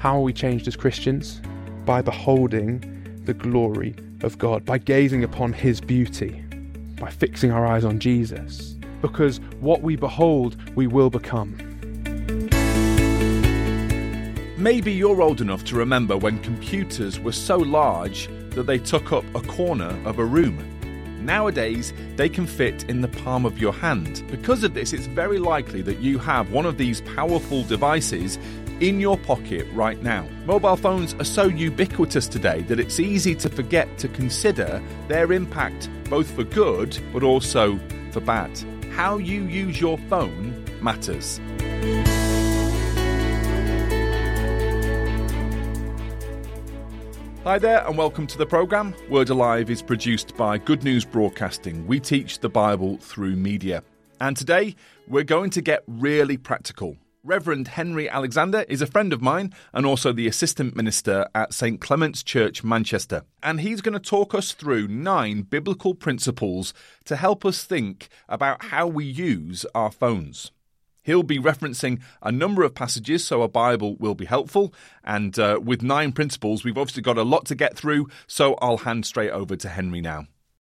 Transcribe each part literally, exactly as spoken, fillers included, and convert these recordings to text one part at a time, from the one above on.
How are we changed as Christians? By beholding the glory of God, by gazing upon his beauty, by fixing our eyes on Jesus. Because what we behold, we will become. Maybe you're old enough to remember when computers were so large that they took up a corner of a room. Nowadays, they can fit in the palm of your hand. Because of this, it's very likely that you have one of these powerful devices in your pocket right now. Mobile phones are so ubiquitous today that it's easy to forget to consider their impact both for good but also for bad. How you use your phone matters. Hi there and welcome to the programme. Word Alive is produced by Good News Broadcasting. We teach the Bible through media. And today we're going to get really practical. Reverend Henry Alexander is a friend of mine and also the assistant minister at Saint Clement's Church, Manchester. And he's going to talk us through nine biblical principles to help us think about how we use our phones. He'll be referencing a number of passages, so a Bible will be helpful. And uh, with nine principles, we've obviously got a lot to get through, so I'll hand straight over to Henry now.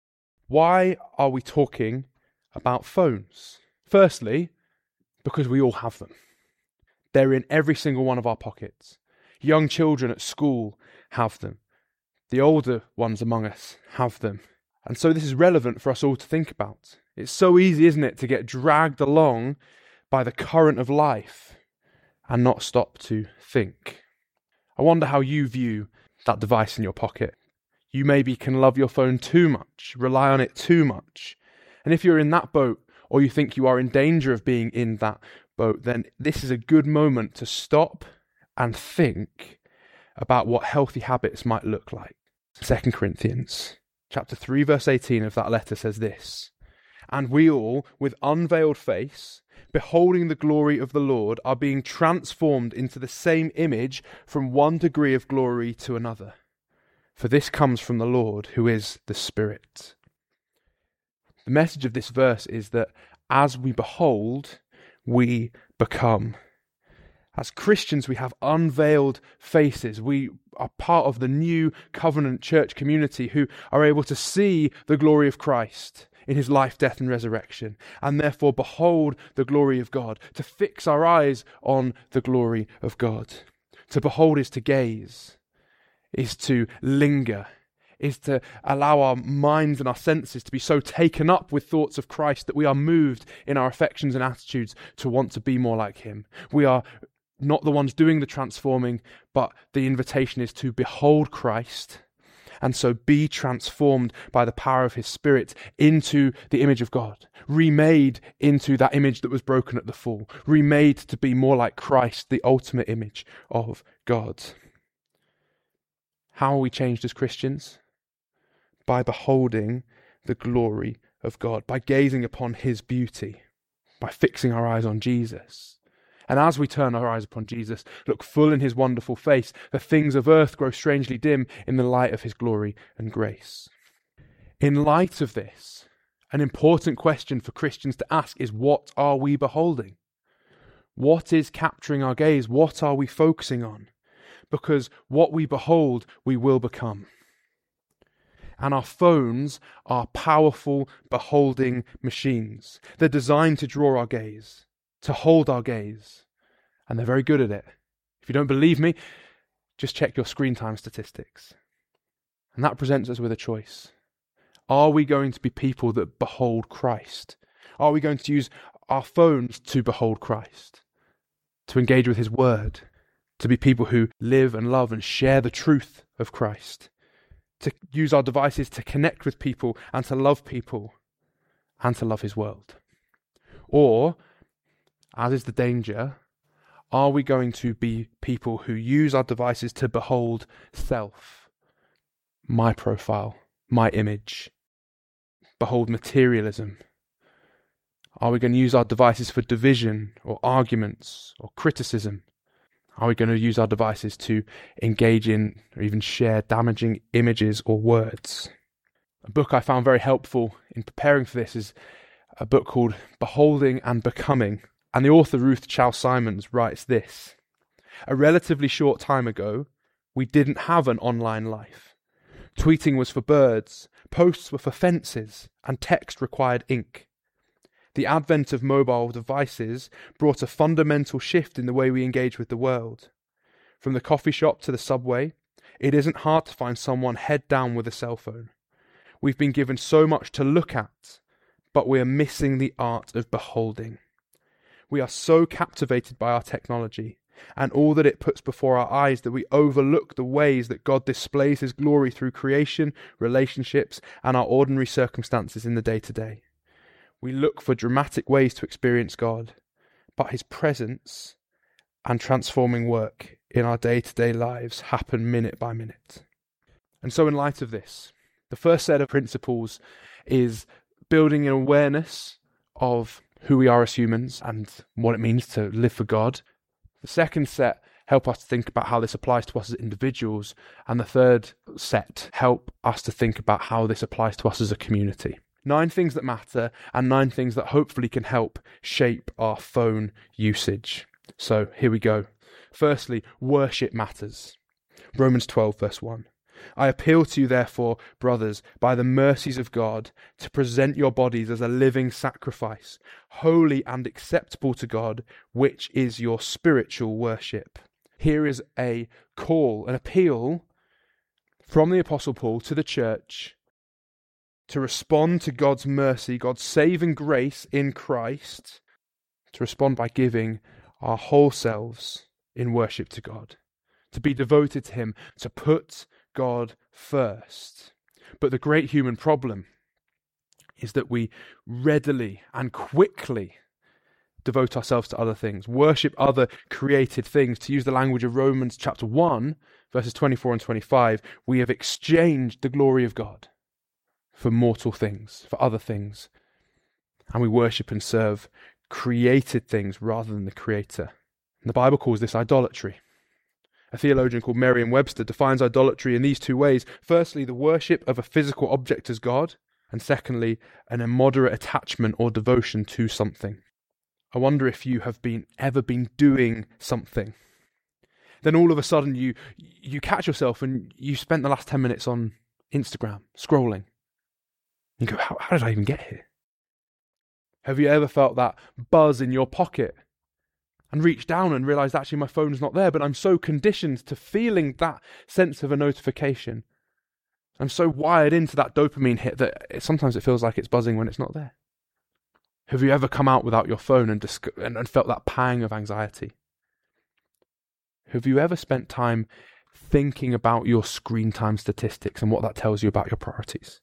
Why are we talking about phones? Firstly, because we all have them. They're in every single one of our pockets. Young children at school have them. The older ones among us have them. And so this is relevant for us all to think about. It's so easy, isn't it, to get dragged along by the current of life and not stop to think. I wonder how you view that device in your pocket. You maybe can love your phone too much, rely on it too much. And if you're in that boat, or you think you are in danger of being in that boat, then this is a good moment to stop and think about what healthy habits might look like. Second Corinthians chapter three, verse eighteen of that letter says this, "And we all, with unveiled face, beholding the glory of the Lord, are being transformed into the same image from one degree of glory to another. For this comes from the Lord, who is the Spirit." The message of this verse is that as we behold, we become. As Christians, we have unveiled faces. We are part of the new covenant church community who are able to see the glory of Christ in his life, death and resurrection, and therefore behold the glory of God. To fix our eyes on the glory of God. To behold is to gaze, is to linger, is to allow our minds and our senses to be so taken up with thoughts of Christ that we are moved in our affections and attitudes to want to be more like him. We are not the ones doing the transforming, but the invitation is to behold Christ and so be transformed by the power of his Spirit into the image of God, remade into that image that was broken at the fall, remade to be more like Christ, the ultimate image of God. How are we changed as Christians? By beholding the glory of God, by gazing upon his beauty, by fixing our eyes on Jesus. And as we turn our eyes upon Jesus, look full in his wonderful face, the things of earth grow strangely dim in the light of his glory and grace. In light of this, an important question for Christians to ask is, what are we beholding? What is capturing our gaze? What are we focusing on? Because what we behold, we will become. And our phones are powerful beholding machines. They're designed to draw our gaze, to hold our gaze, and they're very good at it. If you don't believe me, just check your screen time statistics. And that presents us with a choice. Are we going to be people that behold Christ? Are we going to use our phones to behold Christ, to engage with his word, to be people who live and love and share the truth of Christ, to use our devices to connect with people and to love people and to love his world? Or, as is the danger, are we going to be people who use our devices to behold self, my profile, my image, behold materialism? Are we going to use our devices for division or arguments or criticism? Are we going to use our devices to engage in or even share damaging images or words? A book I found very helpful in preparing for this is a book called Beholding and Becoming. And the author, Ruth Chou Simons, writes this: A relatively short time ago, we didn't have an online life. Tweeting was for birds, posts were for fences, and text required ink. The advent of mobile devices brought a fundamental shift in the way we engage with the world. From the coffee shop to the subway, it isn't hard to find someone head down with a cell phone. We've been given so much to look at, but we are missing the art of beholding. We are so captivated by our technology and all that it puts before our eyes that we overlook the ways that God displays his glory through creation, relationships, and our ordinary circumstances in the day-to-day. We look for dramatic ways to experience God, but his presence and transforming work in our day-to-day lives happen minute by minute. And so in light of this, the first set of principles is building an awareness of who we are as humans and what it means to live for God. The second set help us to think about how this applies to us as individuals. And the third set help us to think about how this applies to us as a community. Nine things that matter and nine things that hopefully can help shape our phone usage. So here we go. Firstly, worship matters. Romans twelve verse one. I appeal to you, therefore, brothers, by the mercies of God, to present your bodies as a living sacrifice, holy and acceptable to God, which is your spiritual worship. Here is a call, an appeal from the Apostle Paul to the church to respond to God's mercy, God's saving grace in Christ, to respond by giving our whole selves in worship to God, to be devoted to him, to put God first. But the great human problem is that we readily and quickly devote ourselves to other things, worship other created things. To use the language of Romans chapter one, verses twenty-four and twenty-five, we have exchanged the glory of God for mortal things, for other things. And we worship and serve created things rather than the Creator. And the Bible calls this idolatry. A theologian called Merriam-Webster defines idolatry in these two ways. Firstly, the worship of a physical object as God, and secondly, an immoderate attachment or devotion to something. I wonder if you have been ever been doing something. Then all of a sudden you you catch yourself and you spent the last ten minutes on Instagram, scrolling. You go, how, how did I even get here? Have you ever felt that buzz in your pocket and reached down and realised actually my phone's not there, but I'm so conditioned to feeling that sense of a notification. I'm so wired into that dopamine hit that it, sometimes it feels like it's buzzing when it's not there. Have you ever come out without your phone and, dis- and, and felt that pang of anxiety? Have you ever spent time thinking about your screen time statistics and what that tells you about your priorities?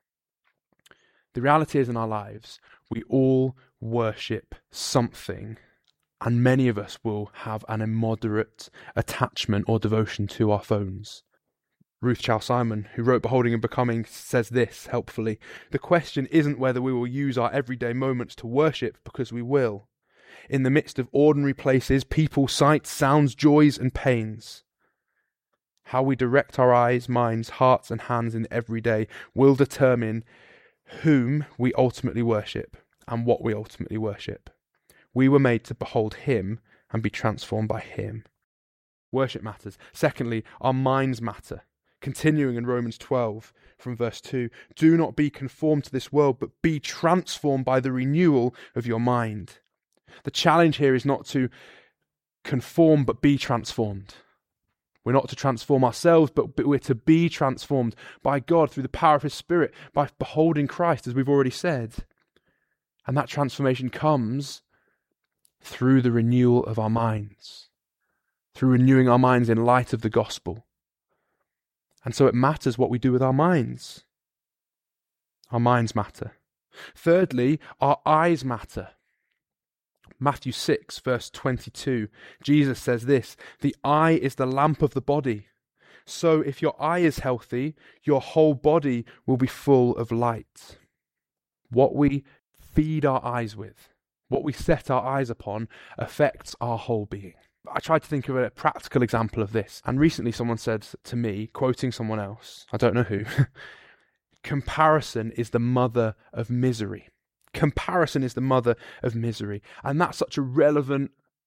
The reality is in our lives, we all worship something, and many of us will have an immoderate attachment or devotion to our phones. Ruth Chow-Simon, who wrote Beholding and Becoming, says this helpfully: the question isn't whether we will use our everyday moments to worship, because we will. In the midst of ordinary places, people, sights, sounds, joys and pains. How we direct our eyes, minds, hearts and hands in every day will determine whom we ultimately worship and what we ultimately worship. We were made to behold him and be transformed by him. Worship matters. Secondly, our minds matter. Continuing in Romans twelve from verse two, do not be conformed to this world, but be transformed by the renewal of your mind. The challenge here is not to conform, but be transformed. We're not to transform ourselves, but we're to be transformed by God through the power of his Spirit, by beholding Christ, as we've already said. And that transformation comes through the renewal of our minds, through renewing our minds in light of the gospel. And so it matters what we do with our minds. Our minds matter. Thirdly, our eyes matter. Matthew six, verse twenty-two, Jesus says this: the eye is the lamp of the body. So if your eye is healthy, your whole body will be full of light. What we feed our eyes with, what we set our eyes upon, affects our whole being. I tried to think of a practical example of this, and recently someone said to me, quoting someone else, I don't know who, comparison is the mother of misery. Comparison is the mother of misery. And that's such a relevant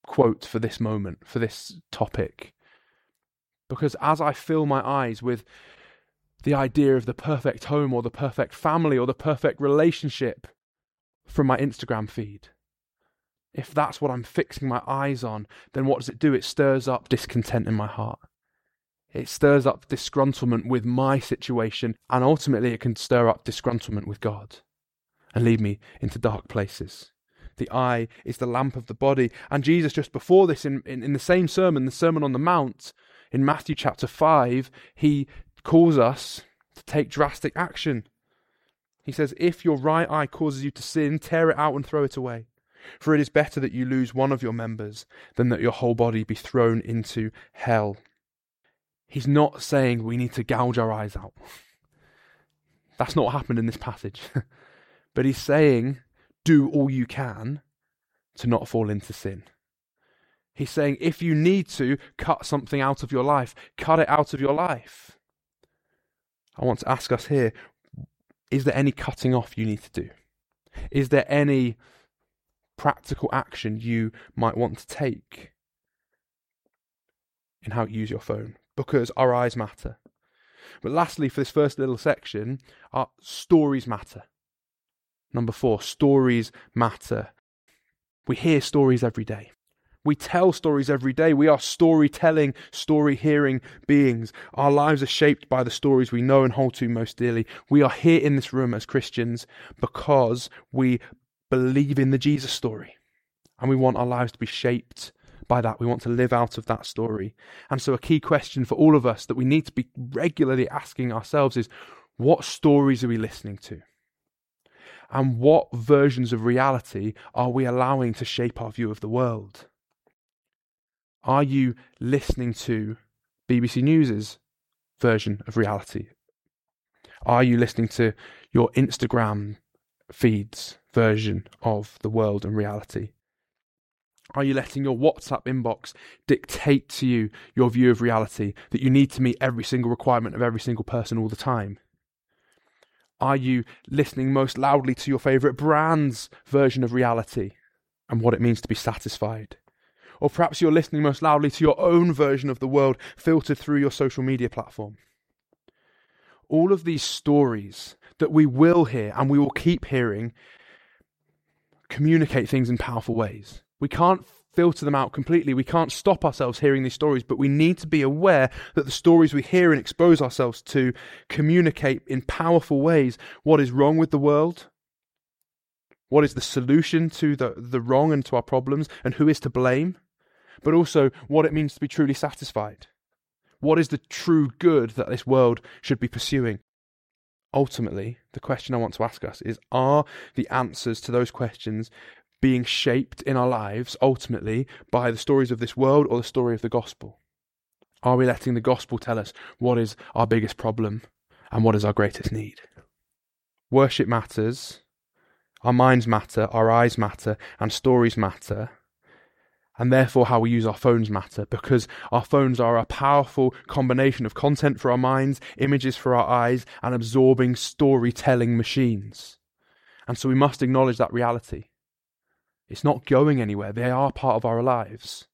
quote for this moment, for this topic. Because as I fill my eyes with the idea of the perfect home or the perfect family or the perfect relationship from my Instagram feed, if that's what I'm fixing my eyes on, then what does it do? It stirs up discontent in my heart. It stirs up disgruntlement with my situation, and ultimately it can stir up disgruntlement with God and lead me into dark places. The eye is the lamp of the body. And Jesus, just before this, in, in, in the same sermon, the Sermon on the Mount, in Matthew chapter five, he calls us to take drastic action. He says, if your right eye causes you to sin, tear it out and throw it away. For it is better that you lose one of your members than that your whole body be thrown into hell. He's not saying we need to gouge our eyes out. That's not what happened in this passage. But he's saying, do all you can to not fall into sin. He's saying, if you need to cut something out of your life, cut it out of your life. I want to ask us here, is there any cutting off you need to do? Is there any practical action you might want to take in how you use your phone? Because our eyes matter. But lastly, for this first little section, our stories matter. Number four, stories matter. We hear stories every day. We tell stories every day. We are storytelling, story-hearing beings. Our lives are shaped by the stories we know and hold to most dearly. We are here in this room as Christians because we believe in the Jesus story. And we want our lives to be shaped by that. We want to live out of that story. And so a key question for all of us that we need to be regularly asking ourselves is, what stories are we listening to? And what versions of reality are we allowing to shape our view of the world? Are you listening to B B C News's version of reality? Are you listening to your Instagram feed's version of the world and reality? Are you letting your WhatsApp inbox dictate to you your view of reality, that you need to meet every single requirement of every single person all the time? Are you listening most loudly to your favourite brand's version of reality and what it means to be satisfied? Or perhaps you're listening most loudly to your own version of the world filtered through your social media platform. All of these stories that we will hear and we will keep hearing communicate things in powerful ways. We can't filter them out completely. We can't stop ourselves hearing these stories, but we need to be aware that the stories we hear and expose ourselves to communicate in powerful ways what is wrong with the world, what is the solution to the, the wrong and to our problems, and who is to blame, but also what it means to be truly satisfied. What is the true good that this world should be pursuing? Ultimately, the question I want to ask us is, are the answers to those questions being shaped in our lives ultimately by the stories of this world or the story of the gospel? Are we letting the gospel tell us what is our biggest problem and what is our greatest need? Worship matters, our minds matter, our eyes matter, and stories matter. And therefore how we use our phones matter, because our phones are a powerful combination of content for our minds, images for our eyes, and absorbing storytelling machines. And so we must acknowledge that reality. It's not going anywhere. They are part of our lives.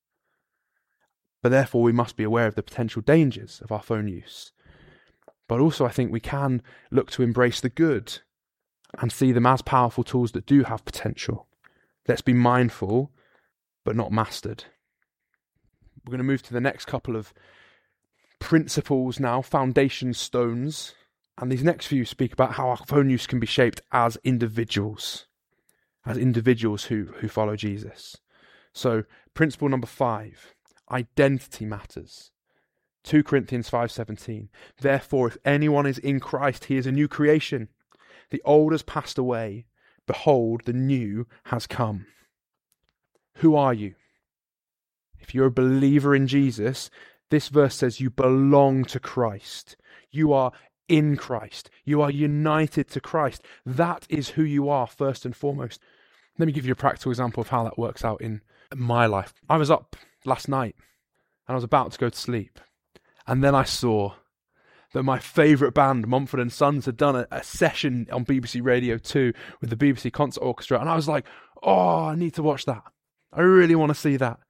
But therefore we must be aware of the potential dangers of our phone use. But also I think we can look to embrace the good and see them as powerful tools that do have potential. Let's be mindful, but not mastered. We're going to move to the next couple of principles now, foundation stones. And these next few speak about how our phone use can be shaped as individuals, as individuals who, who follow Jesus. So, principle number five, identity matters. Second Corinthians five seventeen. Therefore, if anyone is in Christ, he is a new creation. The old has passed away. Behold, the new has come. Who are you? If you're a believer in Jesus, this verse says you belong to Christ. You are in Christ. You are united to Christ. That is who you are first and foremost. Let me give you a practical example of how that works out in my life. I was up last night and I was about to go to sleep. And then I saw that my favourite band, Mumford and Sons, had done a, a session on B B C Radio two with the B B C Concert Orchestra. And I was like, oh, I need to watch that. I really want to see that.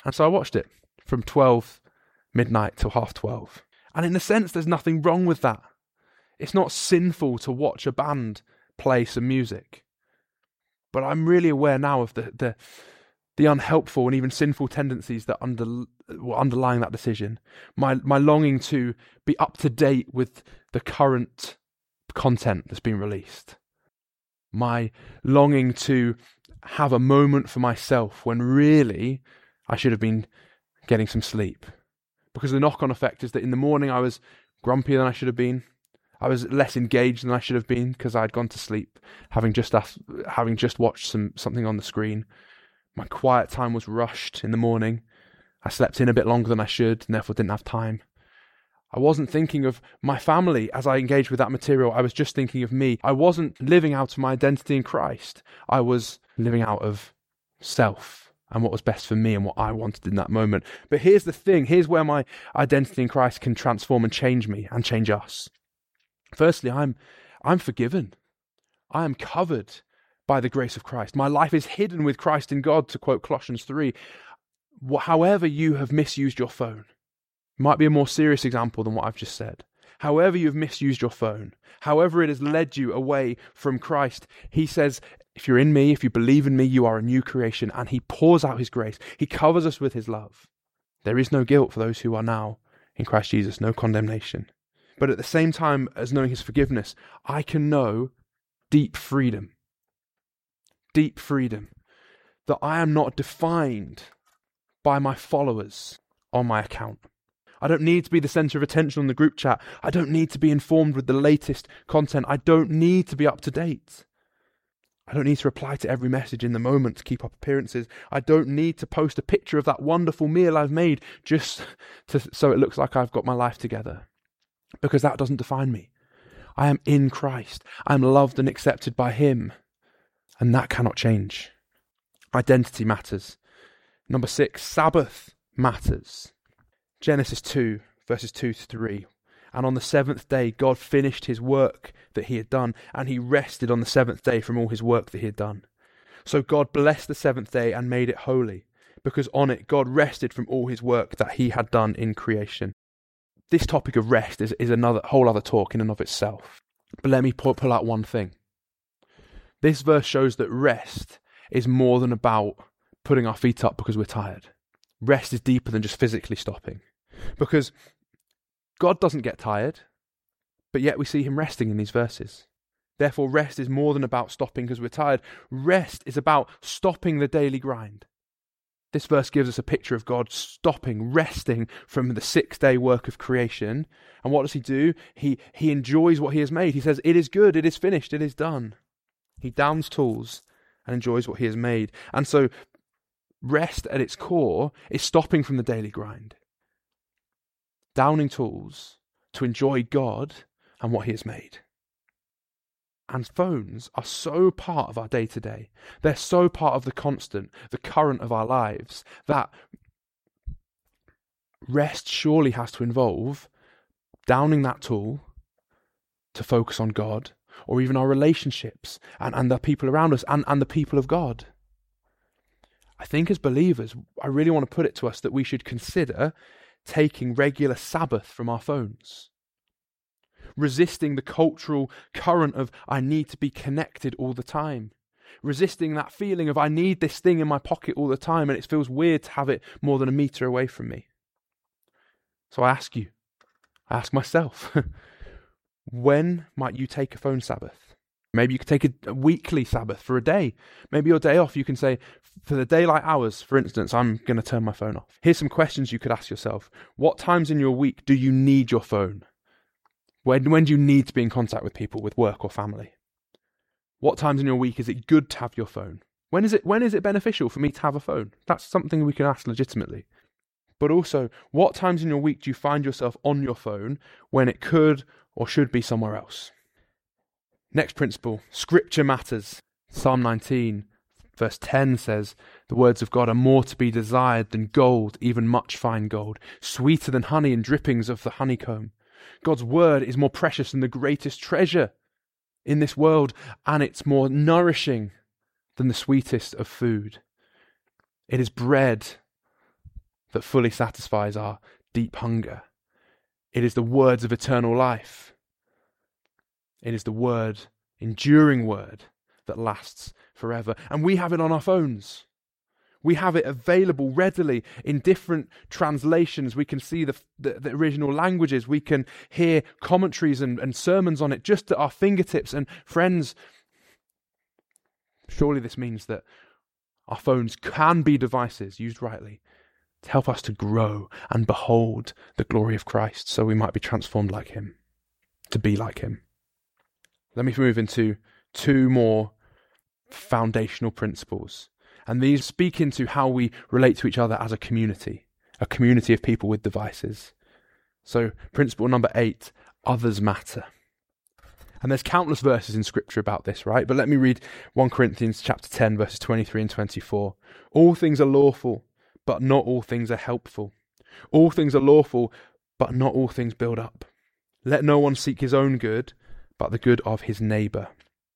And so I watched it from twelve midnight till half twelve. And in a sense, there's nothing wrong with that. It's not sinful to watch a band play some music. But I'm really aware now of the the, the unhelpful and even sinful tendencies that under, were underlying that decision. My my longing to be up to date with the current content that's been released. My longing to have a moment for myself when really I should have been getting some sleep. Because the knock-on effect is that in the morning I was grumpier than I should have been. I was less engaged than I should have been because I'd gone to sleep, having just asked, having just watched some something on the screen. My quiet time was rushed in the morning. I slept in a bit longer than I should and therefore didn't have time. I wasn't thinking of my family as I engaged with that material. I was just thinking of me. I wasn't living out of my identity in Christ. I was living out of self and what was best for me and what I wanted in that moment. But here's the thing. Here's where my identity in Christ can transform and change me and change us. Firstly, I'm I'm forgiven. I am covered by the grace of Christ. My life is hidden with Christ in God, to quote Colossians three. However you have misused your phone, might be a more serious example than what I've just said. However you've misused your phone, however it has led you away from Christ, he says, if you're in me, if you believe in me, you are a new creation, and he pours out his grace. He covers us with his love. There is no guilt for those who are now in Christ Jesus, no condemnation. But at the same time as knowing his forgiveness, I can know deep freedom. Deep freedom. That I am not defined by my followers on my account. I don't need to be the center of attention on the group chat. I don't need to be informed with the latest content. I don't need to be up to date. I don't need to reply to every message in the moment to keep up appearances. I don't need to post a picture of that wonderful meal I've made just to, so it looks like I've got my life together. Because that doesn't define me. I am in Christ. I am loved and accepted by him. And that cannot change. Identity matters. Number six, Sabbath matters. Genesis two, verses two to three. And on the seventh day, God finished his work that he had done, and he rested on the seventh day from all his work that he had done. So God blessed the seventh day and made it holy, because on it God rested from all his work that he had done in creation. This topic of rest is, is another whole other talk in and of itself. But let me pull, pull out one thing. This verse shows that rest is more than about putting our feet up because we're tired. Rest is deeper than just physically stopping. Because God doesn't get tired, but yet we see him resting in these verses. Therefore, rest is more than about stopping because we're tired. Rest is about stopping the daily grind. This verse gives us a picture of God stopping, resting from the six-day work of creation. And what does he do? He, he enjoys what he has made. He says, it is good, it is finished, it is done. He downs tools and enjoys what he has made. And so rest at its core is stopping from the daily grind. Downing tools to enjoy God and what he has made. And phones are so part of our day-to-day. They're so part of the constant, the current of our lives, that rest surely has to involve downing that tool to focus on God, or even our relationships and, and the people around us and, and the people of God. I think as believers, I really want to put it to us that we should consider taking regular Sabbath from our phones. Resisting the cultural current of I need to be connected all the time. Resisting that feeling of I need this thing in my pocket all the time and it feels weird to have it more than a meter away from me. So I ask you, I ask myself, when might you take a phone Sabbath? Maybe you could take a, a weekly Sabbath for a day. Maybe your day off, you can say, for the daylight hours, for instance, I'm going to turn my phone off. Here's some questions you could ask yourself. What times in your week do you need your phone? When, when do you need to be in contact with people, with work or family? What times in your week is it good to have your phone? When is it, when is it beneficial for me to have a phone? That's something we can ask legitimately. But also, what times in your week do you find yourself on your phone when it could or should be somewhere else? Next principle, Scripture matters. Psalm nineteen, verse ten says, the words of God are more to be desired than gold, even much fine gold, sweeter than honey and drippings of the honeycomb. God's word is more precious than the greatest treasure in this world, and it's more nourishing than the sweetest of food. It is bread that fully satisfies our deep hunger. It is the words of eternal life. It is the word, enduring word, that lasts forever. And we have it on our phones. We have it available readily in different translations. We can see the, the, the original languages. We can hear commentaries and, and sermons on it just at our fingertips. And friends, surely this means that our phones can be devices used rightly to help us to grow and behold the glory of Christ, so we might be transformed like him, to be like him. Let me move into two more foundational principles. And these speak into how we relate to each other as a community, a community of people with devices. So principle number eight, others matter. And there's countless verses in Scripture about this, right? But let me read First Corinthians chapter ten, verses twenty-three and twenty-four. All things are lawful, but not all things are helpful. All things are lawful, but not all things build up. Let no one seek his own good, but the good of his neighbour.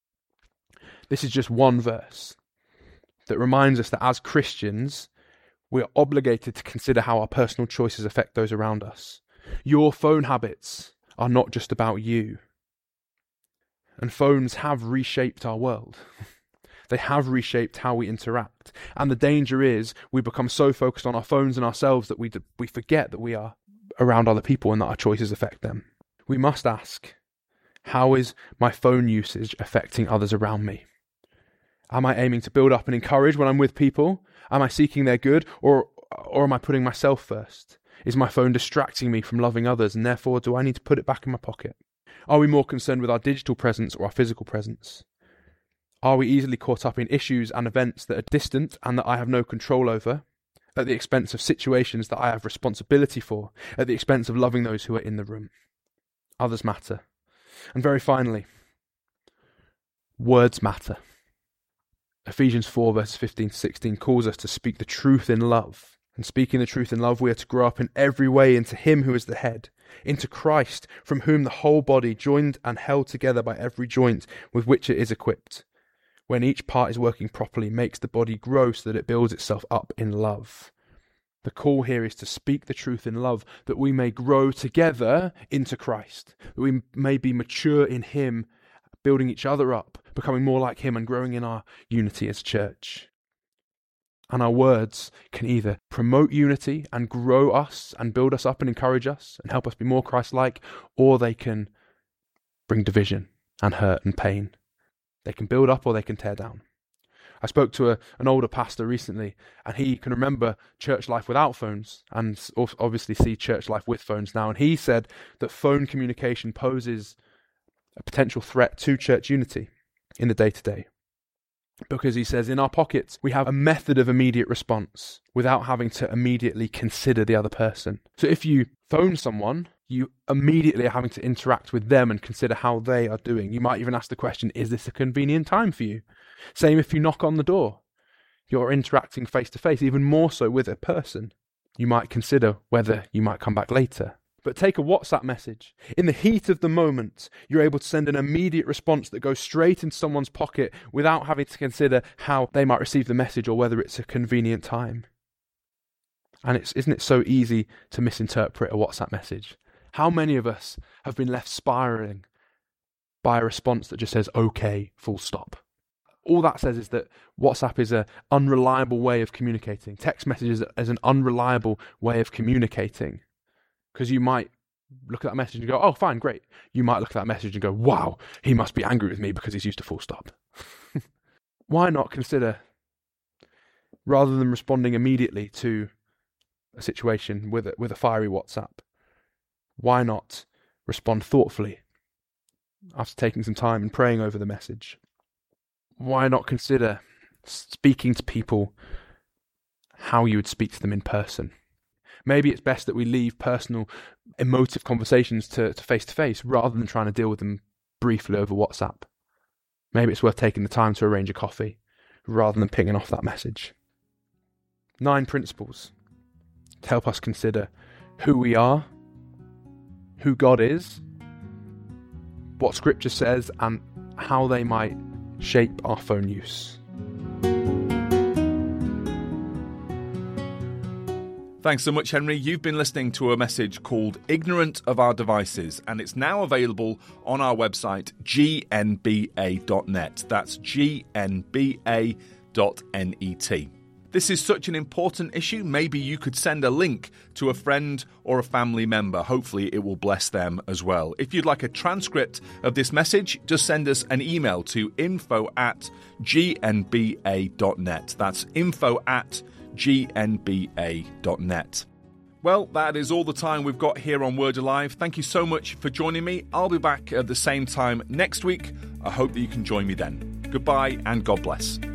This is just one verse that reminds us that as Christians, we are obligated to consider how our personal choices affect those around us. Your phone habits are not just about you. And phones have reshaped our world. They have reshaped how we interact. And the danger is we become so focused on our phones and ourselves that we we forget that we are around other people and that our choices affect them. We must ask, how is my phone usage affecting others around me? Am I aiming to build up and encourage when I'm with people? Am I seeking their good, or or am I putting myself first? Is my phone distracting me from loving others, and therefore do I need to put it back in my pocket? Are we more concerned with our digital presence or our physical presence? Are we easily caught up in issues and events that are distant and that I have no control over, at the expense of situations that I have responsibility for, at the expense of loving those who are in the room? Others matter. And very finally, words matter. Ephesians four verses fifteen to sixteen calls us to speak the truth in love. And speaking the truth in love, we are to grow up in every way into him who is the head, into Christ, from whom the whole body, joined and held together by every joint with which it is equipped, when each part is working properly, makes the body grow so that it builds itself up in love. The call here is to speak the truth in love, that we may grow together into Christ, that we may be mature in him, building each other up, becoming more like him and growing in our unity as a church. And our words can either promote unity and grow us and build us up and encourage us and help us be more Christ-like, or they can bring division and hurt and pain. They can build up or they can tear down. I spoke to a, an older pastor recently, and he can remember church life without phones and obviously see church life with phones now. And he said that phone communication poses a potential threat to church unity in the day-to-day. Because he says in our pockets, we have a method of immediate response without having to immediately consider the other person. So if you phone someone, you immediately are having to interact with them and consider how they are doing. You might even ask the question, is this a convenient time for you? Same if you knock on the door. You're interacting face to face, even more so with a person. You might consider whether you might come back later. But take a WhatsApp message. In the heat of the moment, you're able to send an immediate response that goes straight into someone's pocket without having to consider how they might receive the message or whether it's a convenient time. And it's, isn't it so easy to misinterpret a WhatsApp message? How many of us have been left spiraling by a response that just says, okay, full stop? All that says is that WhatsApp is an unreliable way of communicating. Text messages is an unreliable way of communicating. Because you might look at that message and go, oh, fine, great. You might look at that message and go, wow, he must be angry with me because he's used a full stop. Why not consider, rather than responding immediately to a situation with a, with a fiery WhatsApp, why not respond thoughtfully after taking some time and praying over the message? Why not consider speaking to people how you would speak to them in person? Maybe it's best that we leave personal, emotive conversations to, to face-to-face rather than trying to deal with them briefly over WhatsApp. Maybe it's worth taking the time to arrange a coffee rather than pinging off that message. Nine principles to help us consider who we are, who God is, what Scripture says, and how they might shape our phone use. Thanks so much, Henry. You've been listening to a message called Ignorant of Our Devices, and it's now available on our website, g n b a dot net. That's g n b a dot net. This is such an important issue, maybe you could send a link to a friend or a family member. Hopefully it will bless them as well. If you'd like a transcript of this message, just send us an email to info at g n b a dot net. That's info at g n b a dot net. Well, that is all the time we've got here on Word Alive. Thank you so much for joining me. I'll be back at the same time next week. I hope that you can join me then. Goodbye and God bless.